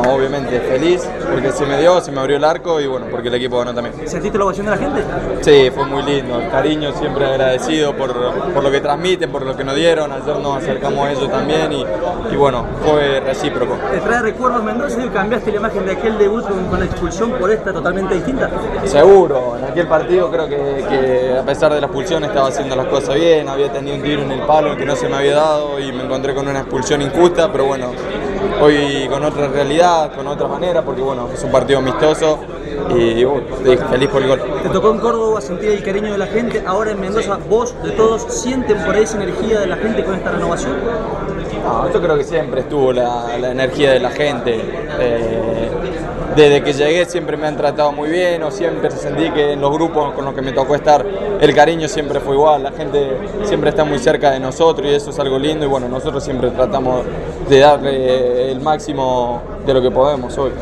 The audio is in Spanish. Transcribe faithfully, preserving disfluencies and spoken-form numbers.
obviamente feliz porque se me dio, se me abrió el arco y bueno, porque el equipo ganó también. ¿Sentiste la ovación de la gente? Sí, fue muy lindo, el cariño, siempre agradecido por, por lo que transmiten, por lo que nos dieron, ayer nos acercamos a ellos también y, y bueno, fue recíproco. ¿Te trae recuerdos Mendoza y cambiaste la imagen de aquel debut con, con la expulsión por esta totalmente distinta? Seguro, en aquel partido creo que, que a pesar de la expulsión estaba haciendo las cosas bien, había tenido un tiro en el palo que no se me había dado y me encontré con una expulsión injusta, pero bueno, hoy con otra realidad, con otra manera, porque bueno, es un partido amistoso y uh, feliz por el gol. Te tocó en Córdoba sentir el cariño de la gente, ahora en Mendoza, sí. Vos, de todos, ¿sienten por ahí esa energía de la gente con esta renovación? No, yo creo que siempre estuvo la, la energía de la gente. Eh, desde que llegué siempre me han tratado muy bien, o siempre sentí que en los grupos con los que me tocó estar el cariño siempre fue igual, la gente siempre está muy cerca de nosotros y eso es algo lindo y bueno, nosotros siempre tratamos de darle el máximo de lo que podemos hoy.